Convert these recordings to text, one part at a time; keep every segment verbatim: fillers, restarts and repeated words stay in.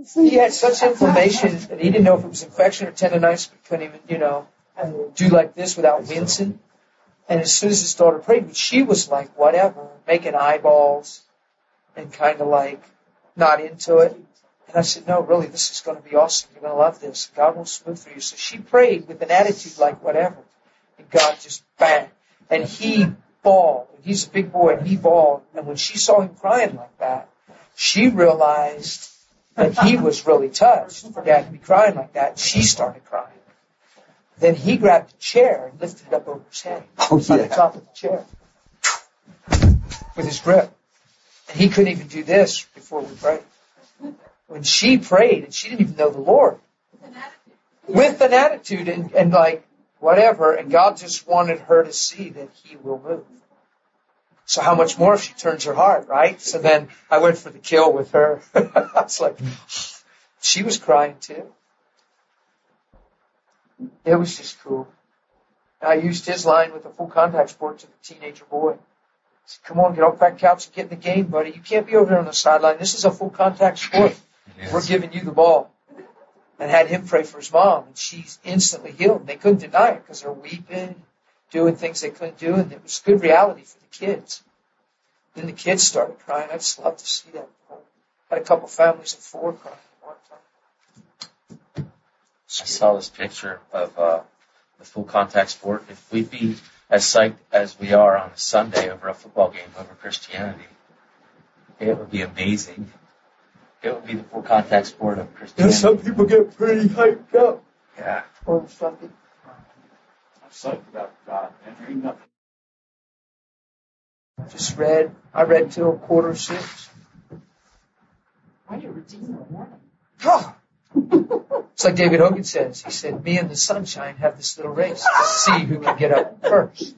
He had such inflammation that he didn't know if it was infection or tendonitis, but couldn't even, you know, do like this without wincing. And as soon as his daughter prayed, she was like, whatever, making eyeballs and kind of like not into it. And I said, no, really, this is going to be awesome. You're going to love this. God will smooth through you. So she prayed with an attitude like whatever. And God just bang. And he bawled. He's a big boy, and he bawled. And when she saw him crying like that, she realized that he was really touched for Dad to be crying like that. She started crying. Then he grabbed a chair and lifted it up over his head oh, yeah. on the top of the chair with his grip. And he couldn't even do this before we prayed. When she prayed, and she didn't even know the Lord. With an attitude and, and like, whatever. And God just wanted her to see that he will move. So how much more if she turns her heart, right? So then I went for the kill with her. I was like, she was crying too. It was just cool. I used his line with a full contact sport to the teenager boy. I said, come on, get off that couch and get in the game, buddy. You can't be over there on the sideline. This is a full contact sport. Yes. We're giving you the ball. And had him pray for his mom, and she's instantly healed. And they couldn't deny it because they're weeping, doing things they couldn't do, and it was good reality for the kids. Then the kids started crying. I just love to see that. I had a couple families of four crying at one time. I saw this picture of uh, the full contact sport. If we'd be as psyched as we are on a Sunday over a football game over Christianity, it would be amazing. It would be the full contact sport of Christianity. Yeah, some people get pretty hyped up. Yeah. On Sunday. I'm psyched about God, man. There ain't nothing. Just read. I read till quarter six. Why do you redeem the morning? Oh. It's like David Hogan says. He said, me and the sunshine have this little race to see who can get up first.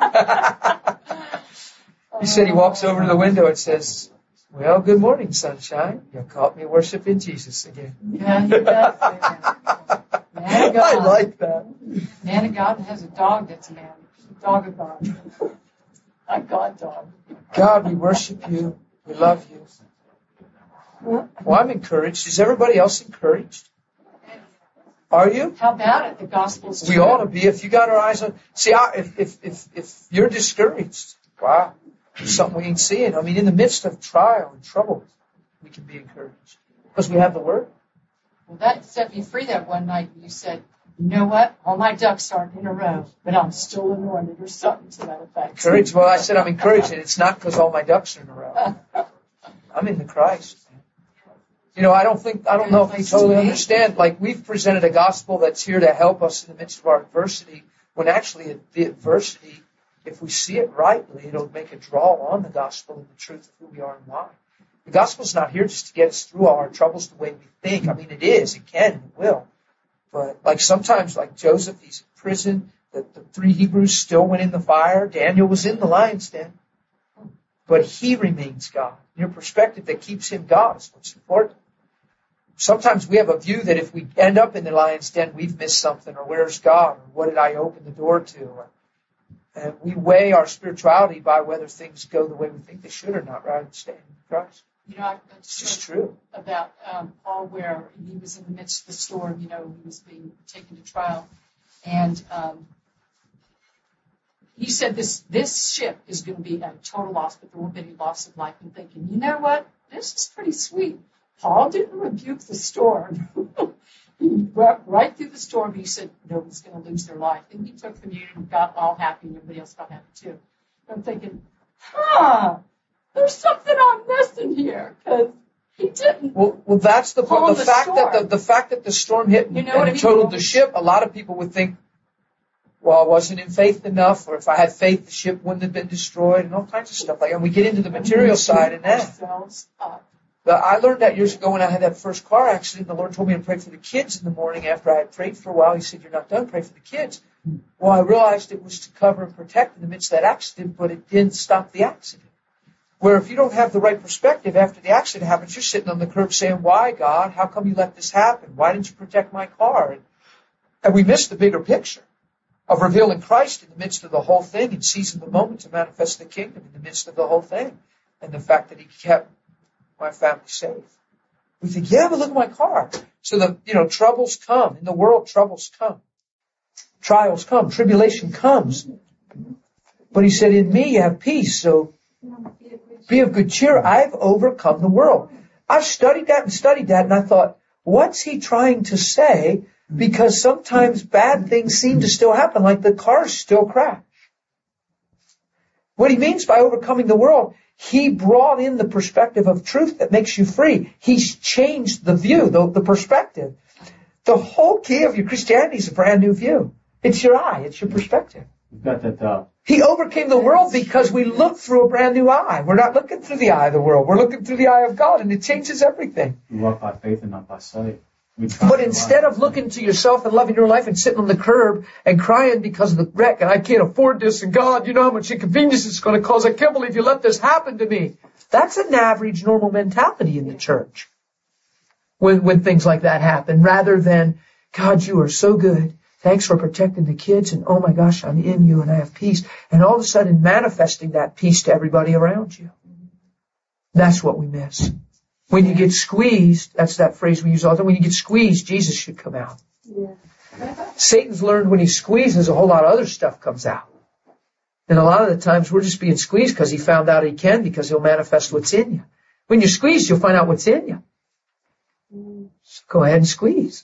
He said he walks over to the window and says, well, good morning, sunshine. You caught me worshiping Jesus again. Yeah, he does. Man of God. I like that. Man of God has a dog that's a man. Dog of God. A God dog. God, we worship you. We love you. Well, I'm encouraged. Is everybody else encouraged? Are you? How about it? The gospel's true. We ought to be. If you got our eyes on... See, I, if, if, if, if you're discouraged, wow, there's something we ain't seeing. I mean, in the midst of trial and trouble, we can be encouraged. Because we have the Word. Well, that set me free that one night. You said, you know what? All my ducks aren't in a row, but I'm still anointed or something to that effect. Encouraged. Well, I said I'm encouraged, and it's not because all my ducks are in a row. I'm in the Christ. You know, I don't think, I don't know if you totally understand. Like, we've presented a gospel that's here to help us in the midst of our adversity, when actually the adversity, if we see it rightly, it'll make a draw on the gospel and the truth of who we are and why. The gospel's not here just to get us through all our troubles the way we think. I mean, it is, it can, it will. But like sometimes, like Joseph, he's in prison. The, the three Hebrews still went in the fire. Daniel was in the lion's den. But he remains God. Your perspective that keeps him God is what's important. Sometimes we have a view that if we end up in the lion's den, we've missed something, or where's God, or what did I open the door to? Or, and we weigh our spirituality by whether things go the way we think they should or not, rather than staying in Christ. You know, I it's just true. About um, Paul, where he was in the midst of the storm, you know, he was being taken to trial. And um, he said this this ship is going to be at a total loss, but there won't be any loss of life. And thinking, you know what? This is pretty sweet. Paul didn't rebuke the storm. He went right through the storm. He said nobody's going to lose their life. And he took communion and got all happy, and everybody else got happy too. And I'm thinking, huh, there's something I'm missing here, because he didn't. Well, well, that's the calm the, the fact storm. that the, the fact that the storm hit and, You know and what I it mean? totaled the ship. A lot of people would think, well, I wasn't in faith enough, or if I had faith, the ship wouldn't have been destroyed, and all kinds of stuff like that. And we get into the material side in that. Ourselves up. But I learned that years ago when I had that first car accident. The Lord told me to pray for the kids in the morning after I had prayed for a while. He said, you're not done, pray for the kids. Well, I realized it was to cover and protect in the midst of that accident, but it didn't stop the accident. Where if you don't have the right perspective after the accident happens, you're sitting on the curb saying, why, God? How come you let this happen? Why didn't you protect my car? And, and we miss the bigger picture of revealing Christ in the midst of the whole thing and seizing the moment to manifest the kingdom in the midst of the whole thing. And the fact that he kept my family safe. We think, yeah, but look at my car. So the, you know, troubles come. In the world, troubles come. Trials come. Tribulation comes. But he said, in me you have peace. So be of good cheer. I've overcome the world. I've studied that and studied that, and I thought, what's he trying to say? Because sometimes bad things seem to still happen, like the cars still crash. What he means by overcoming the world, he brought in the perspective of truth that makes you free. He's changed the view, the, the perspective. The whole key of your Christianity is a brand new view. It's your eye. It's your perspective. You've got that, uh, He overcame the world because we look through a brand new eye. We're not looking through the eye of the world. We're looking through the eye of God, and it changes everything. we walk by faith and not by sight. But instead of looking to yourself and loving your life and sitting on the curb and crying because of the wreck, and I can't afford this, and God, you know how much inconvenience it's going to cause. I can't believe you let this happen to me. That's an average, normal mentality in the church when, when things like that happen, rather than, God, you are so good. Thanks for protecting the kids, and oh my gosh, I'm in you and I have peace. And all of a sudden manifesting that peace to everybody around you. That's what we miss. When you get squeezed, that's that phrase we use all the time, when you get squeezed, Jesus should come out. Yeah. Satan's learned when he squeezes, a whole lot of other stuff comes out. And a lot of the times we're just being squeezed because he found out he can, because he'll manifest what's in you. When you're squeezed, you'll find out what's in you. So go ahead and squeeze.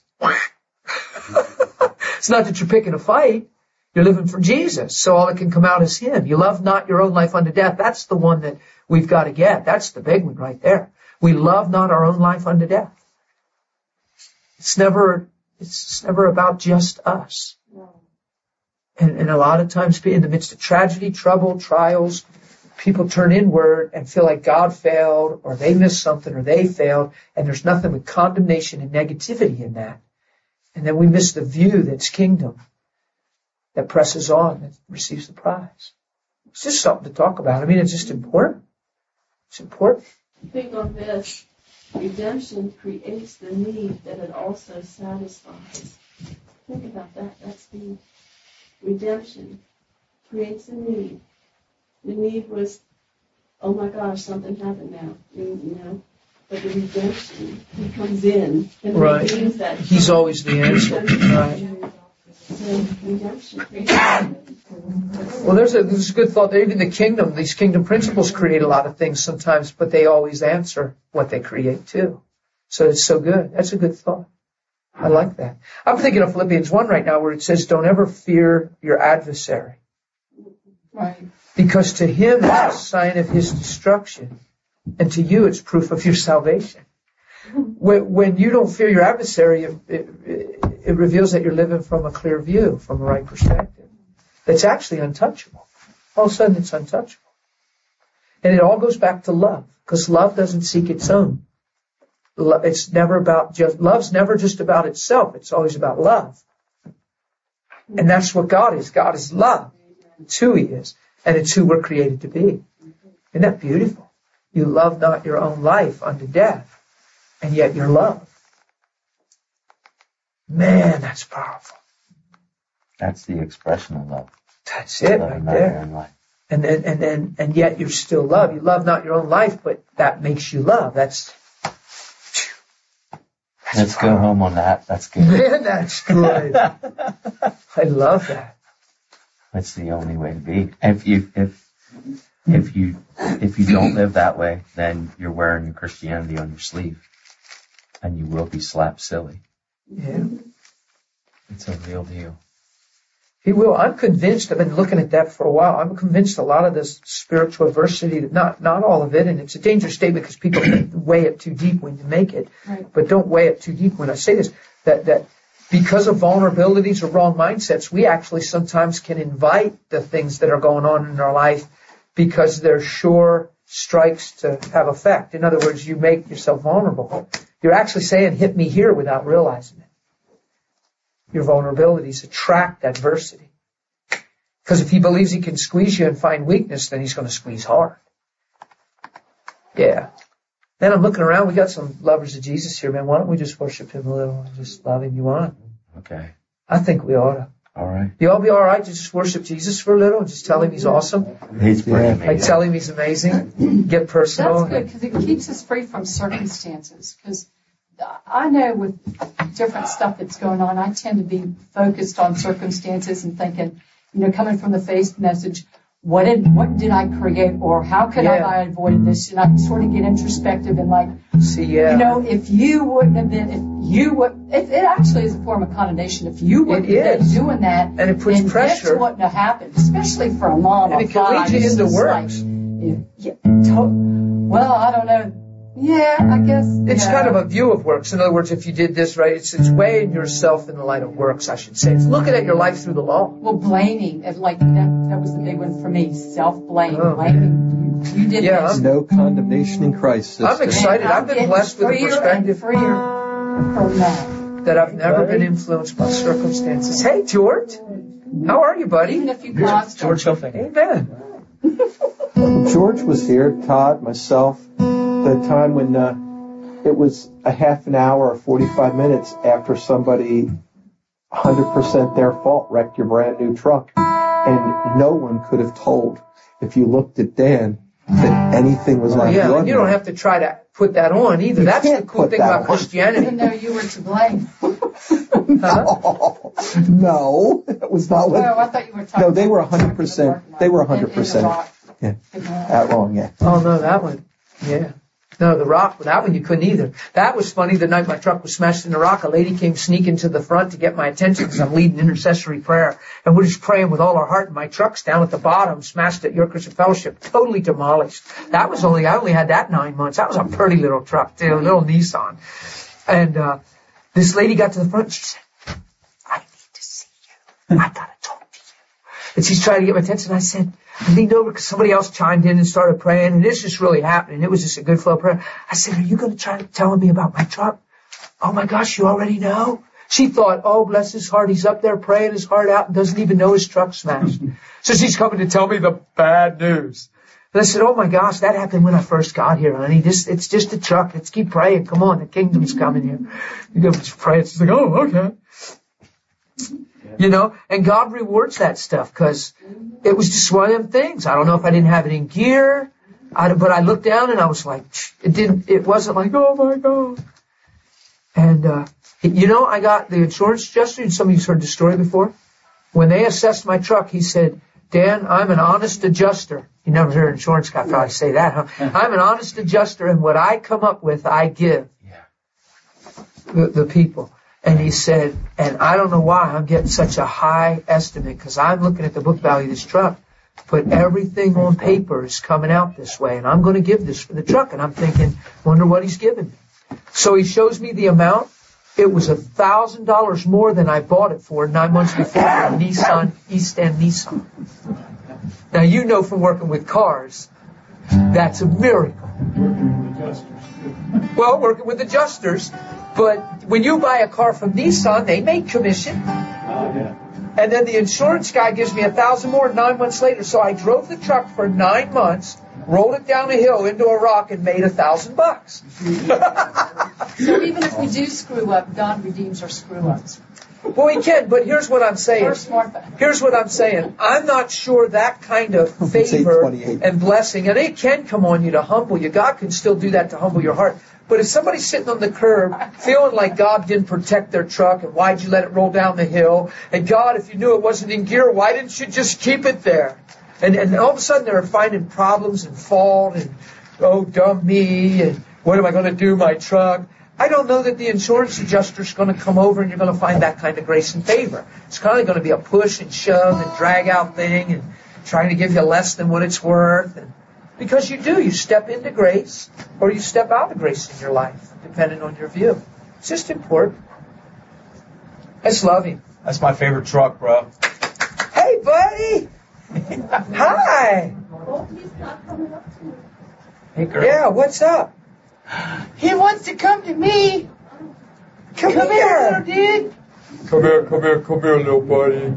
It's not that you're picking a fight. You're living for Jesus. So all that can come out is him. You love not your own life unto death. That's the one that we've got to get. That's the big one right there. We love not our own life unto death. It's never, it's never about just us. And, and a lot of times in the midst of tragedy, trouble, trials, people turn inward and feel like God failed, or they missed something, or they failed. And there's nothing but condemnation and negativity in that. And then we miss the view that's kingdom, that presses on, that receives the prize. It's just something to talk about. I mean, it's just important. It's important. Think on this. Redemption creates the need that it also satisfies. Think about that. That's the redemption creates a need. The need was, oh my gosh, something happened now. You, you know, but the redemption, he comes in and Right. redeems that. He's always the answer. Right. So redemption creates a need. Well, there's a, there's a good thought there. Even the kingdom, these kingdom principles create a lot of things sometimes, but they always answer what they create too. So it's so good. That's a good thought. I like that. I'm thinking of Philippians one right now where it says, don't ever fear your adversary. Right. Because to him it's a sign of his destruction, and to you it's proof of your salvation. When, when you don't fear your adversary, it, it, it reveals that you're living from a clear view, from a right perspective. That's actually untouchable. All of a sudden it's untouchable. And it all goes back to love, because love doesn't seek its own. It's never about just, love's never just about itself. It's always about love. And that's what God is. God is love. It's who he is. And it's who we're created to be. Isn't that beautiful? You love not your own life unto death, and yet you're loved. Man, that's powerful. That's the expression of love. That's it Love right not your there. own life. And then, and then, and yet you're still loved. You love not your own life, but that makes you love. That's, that's Let's powerful. go home on that. That's good. Man, that's good. I love that. That's the only way to be. If you if if you if you don't live that way, then you're wearing your Christianity on your sleeve, and you will be slapped silly. Yeah. It's a real deal. He will. I'm convinced. I've been looking at that for a while. I'm convinced a lot of this spiritual adversity, not not all of it, and it's a dangerous statement because people weigh it too deep when you make it. Right. But don't weigh it too deep when I say this. That that because of vulnerabilities or wrong mindsets, we actually sometimes can invite the things that are going on in our life because they're sure strikes to have effect. In other words, you make yourself vulnerable. You're actually saying, "Hit me here," without realizing it. Your vulnerabilities attract adversity. Because if he believes he can squeeze you and find weakness, then he's going to squeeze hard. Yeah. Then I'm looking around. We got some lovers of Jesus here, man. Why don't we just worship him a little and just love him? You want? Okay. I think we ought to. All right. You all be all right to just worship Jesus for a little and just tell him he's awesome? He's pretty Like amazing. tell him he's amazing. Get personal. That's good because it keeps us free from circumstances. Because I know with different stuff that's going on, I tend to be focused on circumstances and thinking, you know, coming from the faith message, what did what did I create, or how could Yeah. I have avoided this? And I sort of get introspective and like, See, yeah. you know, if you wouldn't have been, if you would, it, it actually is a form of condemnation. If you wouldn't It have been is. doing that, And it puts then pressure. this wouldn't have happened, especially for a mom. And of it can lead five. you It's into just works. Like, yeah, yeah, to- well, I don't know. Yeah, I guess. It's yeah. kind of a view of works. In other words, if you did this right, it's, it's weighing yourself in the light of works, I should say. It's looking at your life through the law. Well, blaming, and like that, that was the big one for me. Self-blame, Oh. blaming. You, you did Yeah, this. No condemnation in Christ, sister. I'm excited. And I'm I've been getting blessed with a freer and perspective freer from that. that I've never been influenced by circumstances. Hey, George. How are you, buddy? Even if you constant. George Hilfiger. Amen. George was here, Todd, myself, the time when uh, it was a half an hour or forty-five minutes after somebody, one hundred percent their fault, wrecked your brand new truck. And no one could have told, if you looked at Dan, that anything was out of the Yeah, and you don't ordinary. have to try to put that on either. You That's the can't cool put thing that about on. Christianity. Even though you were to blame. Huh? Oh, no, that was not Oh, what. I thought you were talking No, they were about one hundred percent. They were one hundred percent. Yeah, Yeah. that wrong, yeah. Oh, no, that one. Yeah. No, the rock, that one you couldn't either. That was funny. The night my truck was smashed in the rock, a lady came sneaking to the front to get my attention because I'm leading intercessory prayer. And we're just praying with all our heart. And my truck's down at the bottom, smashed at Your Christian Fellowship, totally demolished. That was only, I only had that nine months. That was a pretty little truck, too, a little Nissan. And uh this lady got to the front and she said, I need to see you. I got to talk to you. And she's trying to get my attention. I said, I leaned over because somebody else chimed in and started praying, and this is really happening. It was just a good flow of prayer. I said, are you going to try to tell me about my truck? Oh, my gosh, you already know? She thought, oh, bless his heart, he's up there praying his heart out and doesn't even know his truck's smashed. So she's coming to tell me the bad news. And I said, oh, my gosh, that happened when I first got here, honey. This, it's just a truck. Let's keep praying. Come on, the kingdom's coming here. You go pray. She's like, oh, okay. You know, and God rewards that stuff because it was just one of them things. I don't know if I didn't have it in gear, I, but I looked down and I was like, it didn't, it wasn't like, oh my God. And, uh, you know, I got the insurance adjuster, and some of you've heard the story before. When they assessed my truck, he said, Dan, I'm an honest adjuster. You never heard an insurance guy probably say that, huh? I'm an honest adjuster, and what I come up with, I give the, the people. And he said, and I don't know why I'm getting such a high estimate, because I'm looking at the book value of this truck, but everything on paper is coming out this way, and I'm going to give this for the truck. And I'm thinking, wonder what he's giving me. So he shows me the amount. It was a thousand dollars more than I bought it for nine months before, a Nissan East End Nissan. Now, you know from working with cars, that's a miracle. Well, working with adjusters, but when you buy a car from Nissan, they make commission. Oh, yeah. And then the insurance guy gives me a thousand more nine months later. So I drove the truck for nine months, rolled it down a hill into a rock, and made a thousand bucks. So even if we do screw up, God redeems our screw ups. Well, he can, but here's what I'm saying. First Martha. Here's what I'm saying. I'm not sure that kind of It's favor eight twenty-eight. and blessing, and it can come on you to humble you. God can still do that to humble your heart. But if somebody's sitting on the curb feeling like God didn't protect their truck, and why'd you let it roll down the hill? And God, if you knew it wasn't in gear, why didn't you just keep it there? And, and all of a sudden they're finding problems and fault and, oh, dumb me, and what am I going to do, my truck? I don't know that the insurance adjuster's going to come over and you're going to find that kind of grace and favor. It's kind of going to be a push and shove and drag out thing and trying to give you less than what it's worth. And because you do, you step into grace or you step out of grace in your life, depending on your view. It's just important. It's loving. That's my favorite truck, bro. Hey, buddy. Hi. Oh, he's not coming up to me. Hey, girl. Yeah, what's up? He wants to come to me. Come, Come here. here, little dude. Come here, come here, come here, little buddy.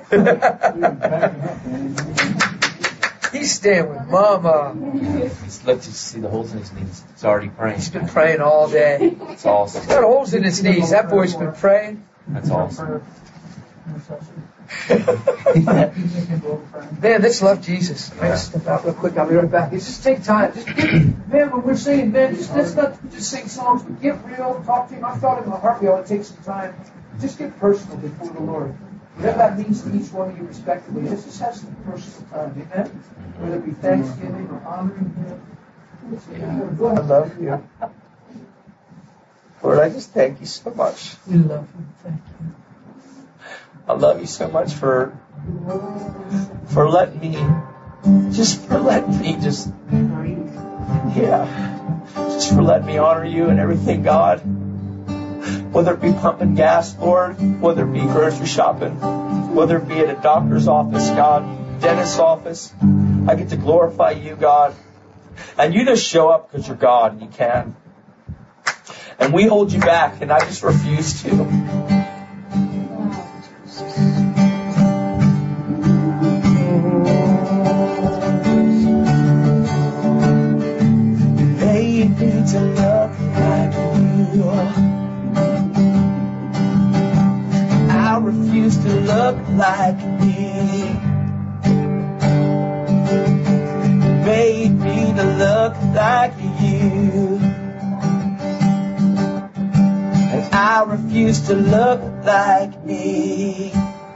He's staying with Mama. He's, look, you see the holes in his knees. He's already praying. He's been praying all day. That's awesome. He's got holes in his knees. That boy's been praying. That's awesome. Man, let's love Jesus. I just step out real quick. I'll be right back. It's just take time. Just get, man, when we're singing, man, just let's not just sing songs, but get real, talk to Him. I thought in my heart we ought to take some time. Just get personal before the Lord. Whatever that means to each one of you respectively, let's just have some personal time. Amen? Whether it be thanksgiving or honoring Him. I love you. Lord, I just thank you so much. We love you. Thank you. I love you so much for for letting me, just for letting me just, yeah, just for letting me honor you and everything, God. Whether it be pumping gas, Lord, whether it be grocery shopping, whether it be at a doctor's office, God, dentist's office, I get to glorify you, God. And you just show up because you're God and you can. And we hold you back, and I just refuse to. Made me to look like you. I refuse to look like me. Made me to look like you. And I refuse to look like me.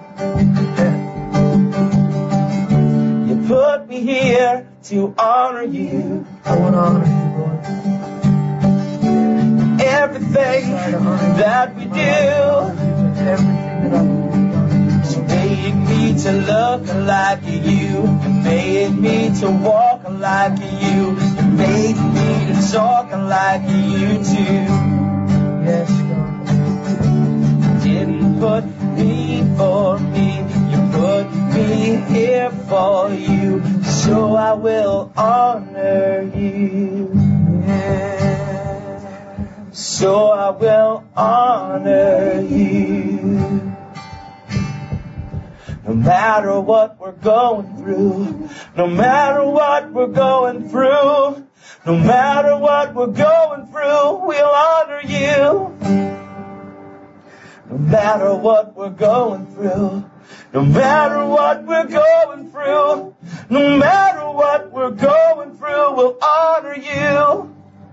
You put me here to honor you. I want to honor you, Lord. Everything that we do. Everything that I do. You made me to look like you. You made me to walk like you. You made me to talk like you too. Yes, God. Didn't put me for me. You put me here for you. So I will honor you. Yeah. So I will honor you. No matter what we're going through, no matter what we're going through, no matter what we're going through, we'll honor you. No matter what we're going through, no matter what we're going through, no matter what we're going through, we'll honor you.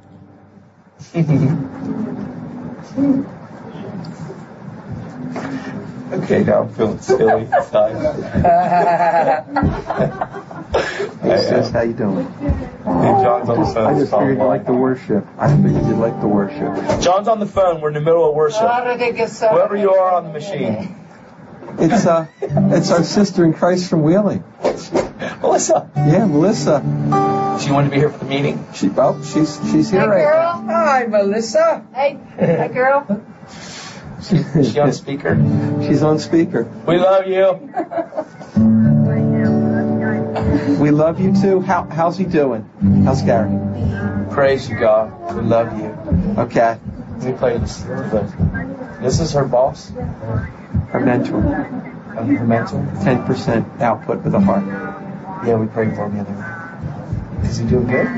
Okay, now I'm feeling silly inside. Hey, sis, how you doing? Hey, John's on the phone. I just figured you liked the worship. I figured you'd like the worship. John's on the phone. We're in the middle of worship. Whoever you are on the machine. It's uh, it's our sister in Christ from Wheeling. Melissa. Yeah, Melissa. She wanted to be here for the meeting. She, oh, she's she's here Hey, right girl. Hi, Melissa. Hey, hey, girl. Is she on speaker? now. She's on speaker. We love you. We love you too. How how's he doing? How's Gary? Praise you, God. We love you. Okay. Let me play this. This is her boss, Her mentor. uh, her mentor. Ten percent output with a heart. Yeah, we prayed for him the other night. Is he doing good?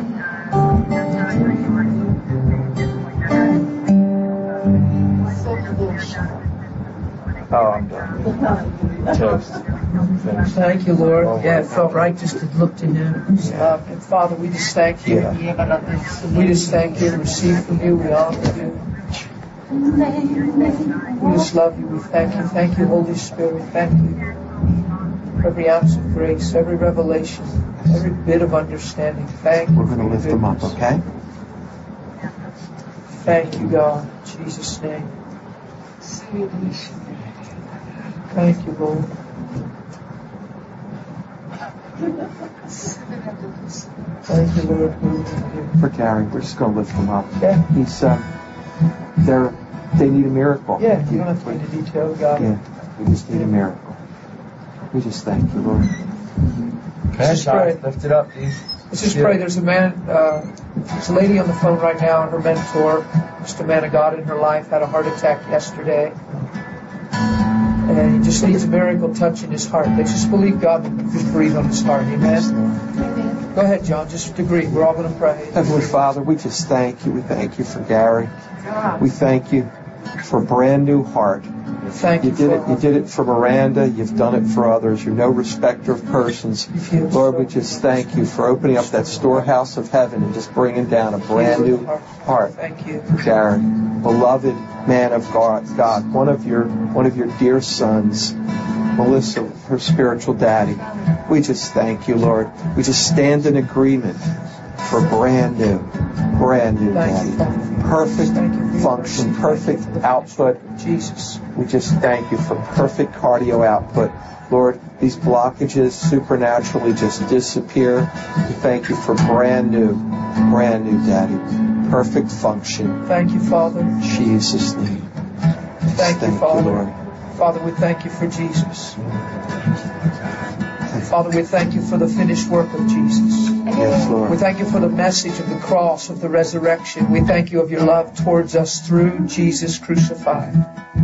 Oh, I'm done. Toast. Finished. Thank you, Lord. Yeah, it felt right just to look to Him. Uh, and Father, we just thank you. We just thank you and receive from you. We honor you. We just love you. We thank you. Thank you, Holy Spirit. Thank you for every ounce of grace, every revelation, every bit of understanding. Thank you. We're going to lift them up, goodness. okay? Thank you, God. In Jesus' name. Thank you, Lord. Thank you, Lord. For Gary, we're just going to lift them up. Yeah. He's uh, they're they need a miracle. Yeah, you don't have to go into detail, God. Yeah, we just need a miracle. We just thank you, Lord. Just pray. Lift it up, dude. Let's just pray. There's a man, uh, there's a lady on the phone right now, and her mentor, just a man of God in her life, had a heart attack yesterday. And he just needs a miracle touch in his heart. Let's just believe God and just breathe on his heart. Amen? Go ahead, John. Just agree. We're all going to pray. Heavenly Father, we just thank you. We thank you for Gary. We thank you for a brand new heart, Thank you, You did it. You Father. did it for Miranda. You've done it for others. You're no respecter of persons. Lord, we just thank you for opening up that storehouse of heaven and just bringing down a brand new heart. Thank you. Gary, beloved man of God, God, one of your one of your dear sons, Melissa, her spiritual daddy. We just thank you, Lord. We just stand in agreement for brand new, brand new daddy. Perfect function, perfect output. Jesus. We just thank you for perfect cardio output. Lord, these blockages supernaturally just disappear. We thank you for brand new, brand new daddy. Perfect function. Thank you, Father. In Jesus' name. Thank you, Thank Father. you, Lord. Father, we thank you for Jesus. Father, we thank you for the finished work of Jesus. Yes, We Lord. thank you for the message of the cross, of the resurrection. We thank you of your love towards us through Jesus crucified.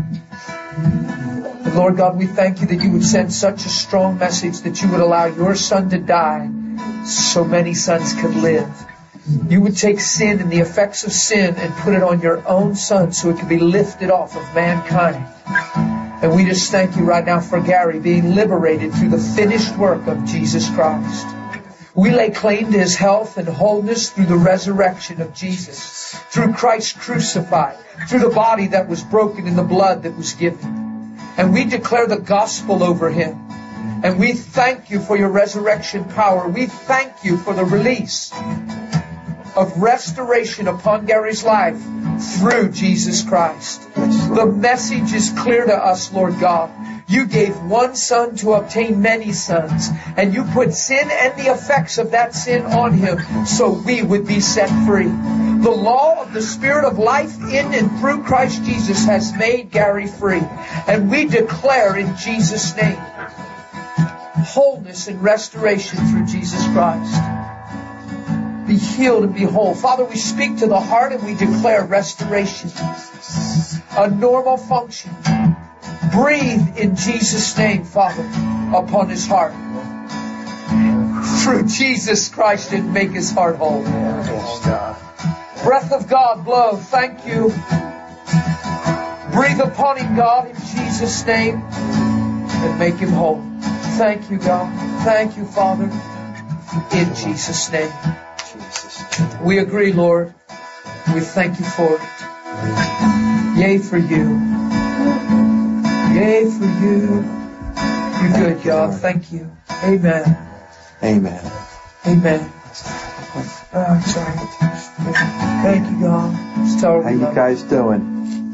And Lord God, we thank you that you would send such a strong message that you would allow your Son to die so many sons could live. You would take sin and the effects of sin and put it on your own Son so it could be lifted off of mankind. And we just thank you right now for Gary being liberated through the finished work of Jesus Christ. We lay claim to his health and wholeness through the resurrection of Jesus, through Christ crucified, through the body that was broken and the blood that was given. And we declare the gospel over him. And we thank you for your resurrection power. We thank you for the release of restoration upon Gary's life through Jesus Christ. The message is clear to us, Lord God. You gave one Son to obtain many sons, and you put sin and the effects of that sin on him so we would be set free. The law of the Spirit of life in and through Christ Jesus has made Gary free. And we declare in Jesus' name wholeness and restoration through Jesus Christ. Be healed and be whole. Father, we speak to the heart and we declare restoration. A normal function. Breathe in Jesus' name, Father, upon his heart. Through Jesus Christ and make his heart whole. Breath of God, blow. Thank you. Breathe upon him, God, in Jesus' name, and make him whole. Thank you, God. Thank you, Father, in Jesus' name. We agree, Lord. We thank you for it. Yea, for you. Yea, for you. You're good, God. Thank you. Amen. Amen. Amen. Oh, sorry. Thank you, God. Just tell her How we you love guys doing?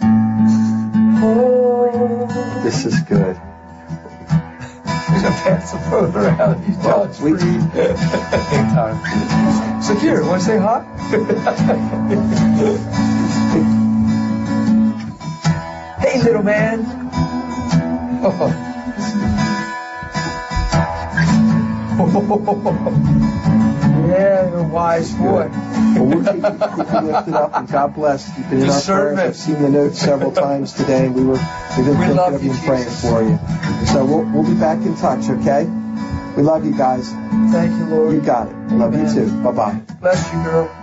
Oh. This is good. We're going to pass the phone around. He's Well, John's we- free. So here, want to say hi? Hey, little man. Yeah, you're a wise boy. Well, we'll keep, keep you lifted up, and God bless. You've been in our Discernment. prayers. I've seen the notes several times today, and we were we've been We thinking love of you, you and praying Jesus. for you. So we'll we'll be back in touch, okay? We love you guys. Thank you, Lord. You got it. Love you Amen. too. Bye bye. Bless you, girl.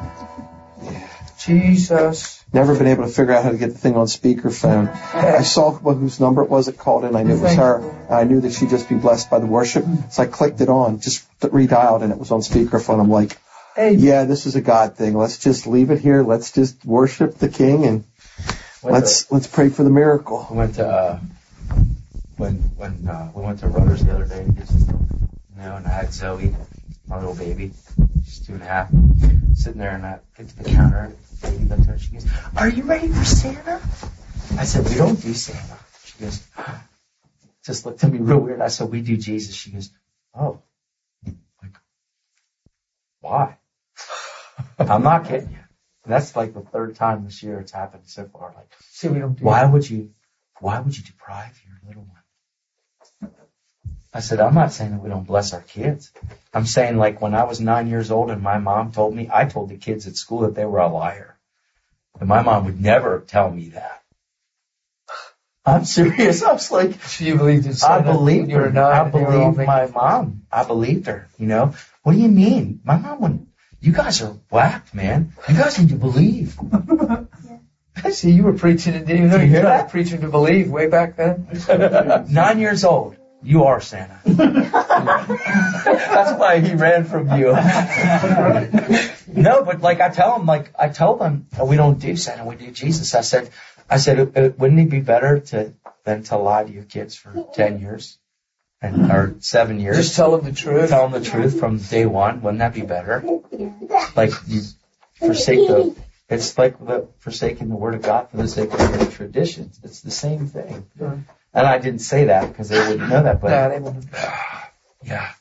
Jesus. Never been able to figure out how to get the thing on speakerphone. I saw whose number it was that called in. I knew it was Thank her. you. And I knew that she'd just be blessed by the worship. So I clicked it on, just redialed, and it was on speakerphone. I'm like, Hey, yeah, this is a God thing. Let's just leave it here. Let's just worship the King, and Went let's let's pray for the miracle. to, went to uh, when when uh, we went to Rudders the other day, just, you know, and I had Zoe, my little baby, she's two and a half, sitting there, and I get to the counter. Baby looked at her. She goes, "Are you ready for Santa?" I said, "We don't do Santa." She goes, just looked at me real weird. I said, "We do Jesus." She goes, "Oh, like, why?" I'm not kidding you. And that's like the third time this year it's happened so far. Like, see, we don't do why would you, why would you deprive your little one? I said, I'm not saying that we don't bless our kids. I'm saying, like, when I was nine years old and my mom told me, I told the kids at school that they were a liar. And my mom would never tell me that. I'm serious. I was like, So you believed in I Santa when believed you were her. nine I and they were all believed making- my mom. I believed her. You know, what do you mean? My mom wouldn't. You guys are whacked, man. You guys need to believe. See, you were preaching and didn't even know you were trying to preach him to believe way back then. Nine years old. You are Santa. That's why he ran from you. No, but like I tell him, like I tell them, oh, we don't do Santa, we do Jesus. I said, I said, wouldn't it be better to than to lie to your kids for ten years and or seven years? Just tell them the truth. Tell them the truth from day one. Wouldn't that be better? Like you forsake the. It's like the, forsaking the word of God for the sake of your traditions. It's the same thing. Yeah. And I didn't say that because they wouldn't know that, but yeah, they wouldn't. Yeah.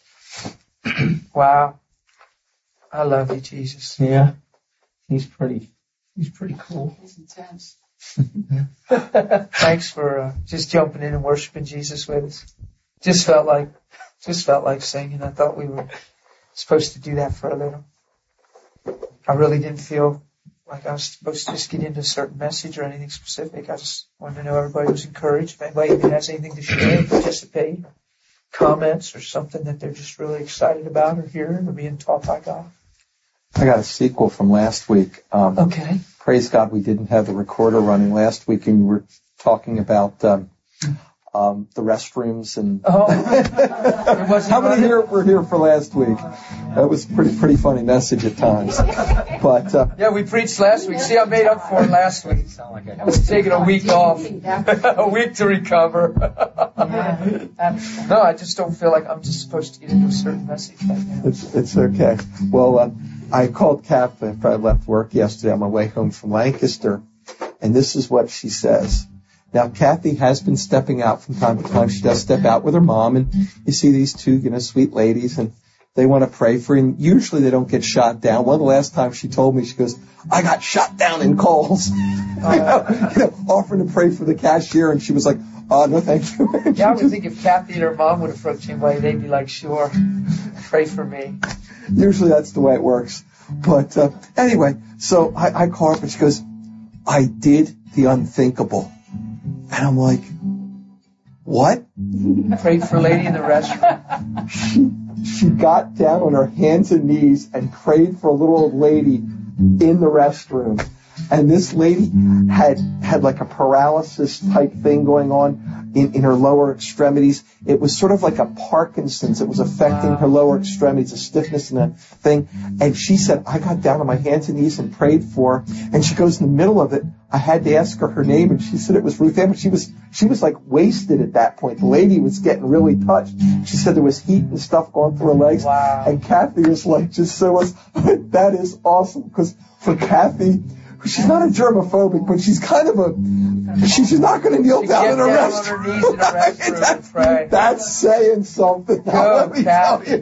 Wow. I love you, Jesus. Yeah. He's pretty, he's pretty cool. He's intense. Thanks for uh, just jumping in and worshiping Jesus with us. Just felt like, just felt like singing. I thought we were supposed to do that for a little. I really didn't feel like I was supposed to just get into a certain message or anything specific. I just wanted to know everybody was encouraged. If anybody even has anything to share, participate, comments, or something that they're just really excited about or hearing or being taught by God. I got a sequel from last week. Um, Okay. Praise God we didn't have the recorder running last week, and you were talking about um, um, the restrooms and Oh. how many here were here for last week? That was a pretty pretty funny message at times. But uh, Yeah, we preached last week. See, I made up for it last week. I was taking a week off, a week to recover. No, I just don't feel like I'm just supposed to get into a certain message right now. it's it's okay. Well, uh, I called Cap after I left work yesterday on my way home from Lancaster, and this is what she says. Now, Kathy has been stepping out from time to time. She does step out with her mom, and you see these two, you know, sweet ladies, and they want to pray for her. And usually they don't get shot down. One of the last times she told me, she goes, I got shot down in Kohl's. you, know, you know, offering to pray for the cashier, and she was like, oh, no, thank you. Yeah, I would think if Kathy and her mom would approach anybody, they'd be like, sure, pray for me. Usually that's the way it works. But uh, anyway, so I, I call her up, and she goes, I did the unthinkable. And I'm like, what? Prayed for a lady in the restroom. She, she got down on her hands and knees and prayed for a little old lady in the restroom. And this lady had had like a paralysis type thing going on in, in her lower extremities. It was sort of like a Parkinson's. It was affecting her lower extremities, a stiffness and a thing. And she said, I got down on my hands and knees and prayed for her. And she goes, in the middle of it, I had to ask her her name, and she said it was Ruth Ann, but she was, she was like wasted at that point. The lady was getting really touched. She said there was heat and stuff going through her legs. Wow. And Kathy was like, just so was, that is awesome. Because for Kathy, she's not a germophobic, but she's kind of a, she's just not going to kneel She down get in a down restroom. on her knees in a restroom and pray. That's saying something. Now, let me tell you.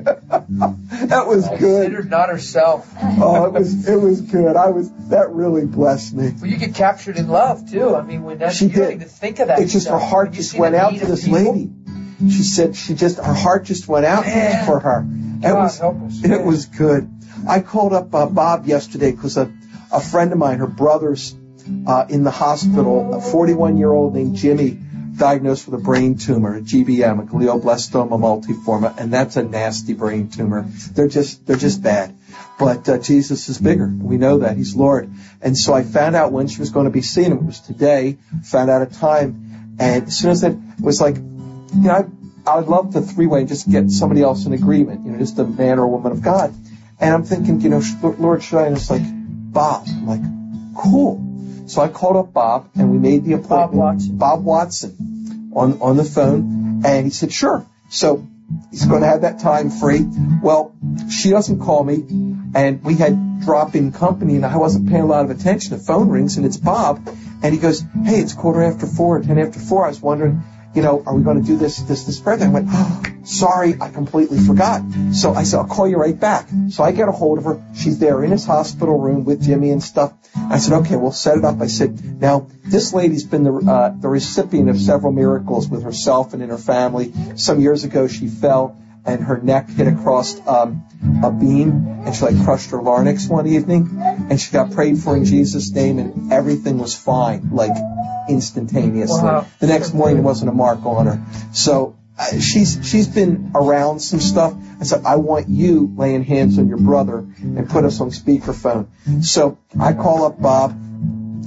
That was good. Considered not herself. Oh, it was, it was good. I was, that really blessed me. Well, you get captured in love, too. I mean, when that, She you don't did. even think of that It's just her stuff. heart When you just see went the out need to of this people, lady. She said she just, her heart just went out Yeah. for her. It God was, help us. it was good. I called up uh, Bob yesterday because a, a friend of mine, her brother's uh, in the hospital, a forty-one-year-old named Jimmy, diagnosed with a brain tumor, a G B M, a glioblastoma multiforme, and that's a nasty brain tumor. They're just, they're just bad. But uh, Jesus is bigger. We know that. He's Lord. And so I found out when she was going to be seen him. It was today. Found out a time. And as soon as it was like, you know, I, I would love to three-way and just get somebody else in agreement, you know, just a man or a woman of God. And I'm thinking, you know, Lord, should I? And it's like, Bob. I'm like, cool. So I called up Bob, and we made the appointment. Bob Watson. Bob Watson on, on the phone. And he said, sure. So he's going to have that time free. Well, she doesn't call me, and we had drop-in company, and I wasn't paying a lot of attention. The phone rings, and it's Bob, and he goes, hey, it's quarter after four, ten after four. I was wondering, you know, are we going to do this, this, this prayer thing? I went, oh, sorry, I completely forgot. So I said, I'll call you right back. So I get a hold of her. She's there in his hospital room with Jimmy and stuff. I said, okay, we'll set it up. I said, now, this lady's been the, uh, the recipient of several miracles with herself and in her family. Some years ago, she fell, and her neck hit across um, a beam, and she like crushed her larynx one evening, and she got prayed for in Jesus' name, and everything was fine, like instantaneously. Wow. The next morning, there wasn't a mark on her. So uh, she's she's been around some stuff. I said, I want you laying hands on your brother and put us on speakerphone. So I call up Bob,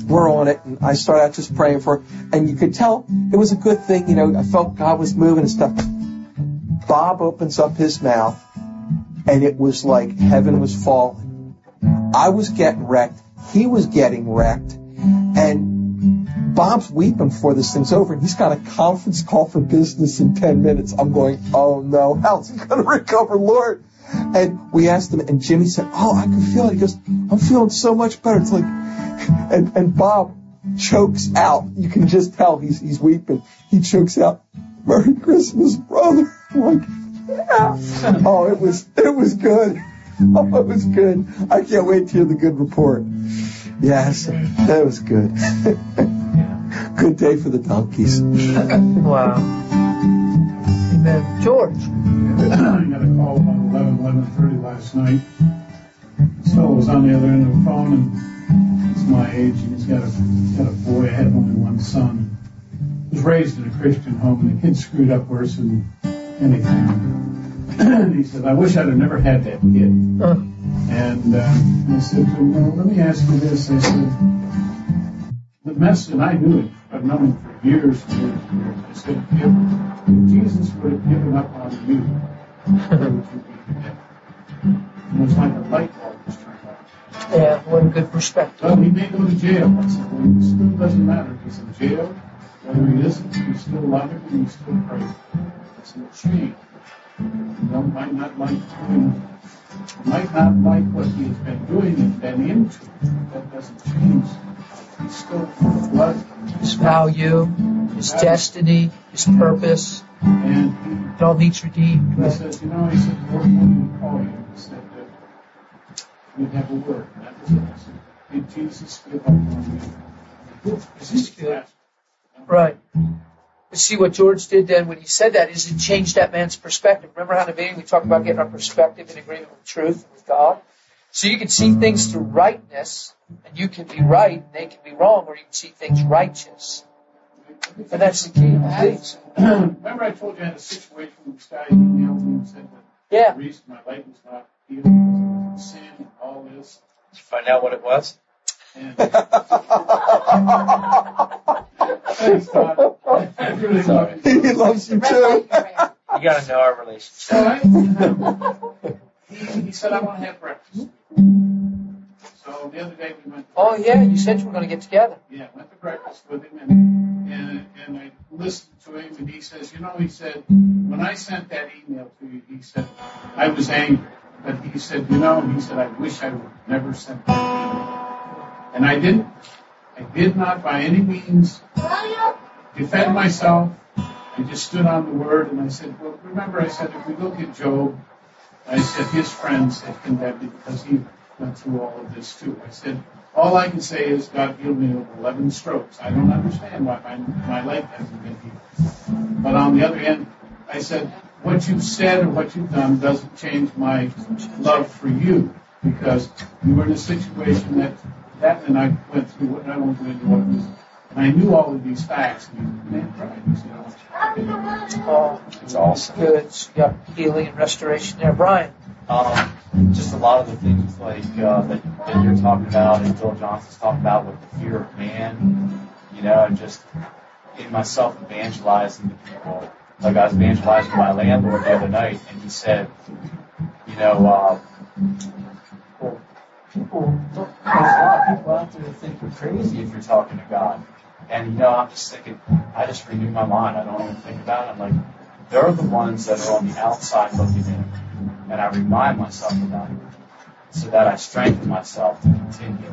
we're on it, and I started out just praying for her, and you could tell it was a good thing. You know, I felt God was moving and stuff. Bob opens up his mouth, and it was like heaven was falling. I was getting wrecked. He was getting wrecked. And Bob's weeping before this thing's over, and he's got a conference call for business in ten minutes. I'm going, oh, no, how's he going to recover, Lord? And we asked him, and Jimmy said, oh, I can feel it. He goes, I'm feeling so much better. It's like, and, and Bob chokes out. You can just tell he's he's weeping. He chokes out, Merry Christmas, brother. I'm like, yeah. Oh, it was it was good. Oh, it was good. I can't wait to hear the good report. Yes, that was good. Good day for the donkeys. Wow. Amen. George. I got a call about eleven, eleven thirty last night. This fellow was on the other end of the phone, and he's my age, and he's got a, he's got a boy. I had only one son. He was raised in a Christian home, and the kid screwed up worse than anything. And he said, I wish I'd have never had that kid. Uh. And uh, I said to him, well, let me ask you this. I said, the message, and I knew it. I've known him for years and years and years. I said, if, if Jesus would have given up on you, where would you be today? And it was like a light bulb was turned on. Yeah, what a good perspective. Well, he may go to jail. I said, well, it still doesn't matter if he's in jail, whether he isn't, you still love him and you still pray. It's a change. You know, might not like doing, might not like what he has been doing and been into. That doesn't change. He's still blood. His value, his destiny, his purpose. And he, it all needs redeemed. he Right? said, you know, he said, Lord, what do you call you? He said that we'd have a word. And that was it. I said, did Jesus give up on you? Is this good? Right. But see what George did then when he said that is it changed that man's perspective. Remember how in the beginning we talked about getting our perspective in agreement with truth and with God? So you can see things through rightness, and you can be right and they can be wrong, or you can see things righteous. And that's the key. Please. Remember I told you I had a situation with this guy emailed me and said that yeah. the reason my leg was not healed because it was in sin and all this. Did you find out what it was? And thanks, God. I really love you. He loves you too. You got to know our relationship. So I, he, he said, I want to have breakfast. So the other day we went. Oh, yeah, you said you were going to get together. Yeah, went to breakfast with him, and, and and I listened to him, and he says, you know, he said, when I sent that email to you, he said, I was angry. But he said, you know, he said, I wish I would have never sent that email. And I didn't. I did not by any means defend myself. I just stood on the word, and I said, well, remember, I said, if we look at Job, I said, his friends had condemned him because he went through all of this too. I said, all I can say is God healed me of eleven strokes. I don't understand why my, my leg hasn't been healed. But on the other hand, I said, what you've said or what you've done doesn't change my love for you because you were in a situation that that and I went through what I won't go into what it was. And I knew all of these facts. And he man cried. He said, Oh, It's awesome. good. So you got healing and restoration there. Brian. Um, just a lot of the things like uh, that, that you're talking about and Bill Johnson's talking about with the fear of man, you know, and just in myself evangelizing to people. Like I was evangelizing my landlord the other night, and he said, you know, uh, well, people, there's a lot of people out there that think you're crazy if you're talking to God. And, you know, I'm just thinking, I just renew my mind. I don't even think about it. I'm like, they're the ones that are on the outside looking in. And I remind myself about it so that I strengthen myself to continue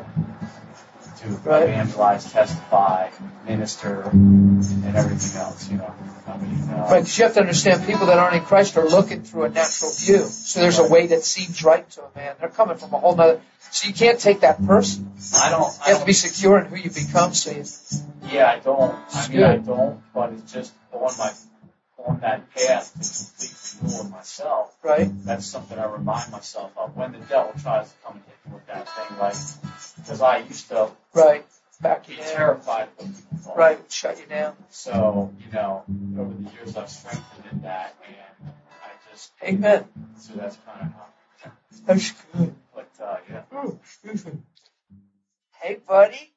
to Right. evangelize, testify, minister, and everything else, you know. I mean, uh, Right, because you have to understand people that aren't in Christ are looking through a natural view. So there's a way that seems right to a man. They're coming from a whole nother. So you can't take that person. I don't. You have to be secure in who you become. So you, Yeah, I don't. I It's mean, I good. don't. But it's just on my on that path to complete renewal of myself. right? That's something I remind myself of when the devil tries to come and hit me with that thing, like because I used to Right. Back be you down. terrified of what people thought. Right. Shut you down. So you know, over the years I've strengthened in that, and I just Amen. so that's kind of how. That's good. But uh, yeah. Oh, excuse me. Hey, buddy.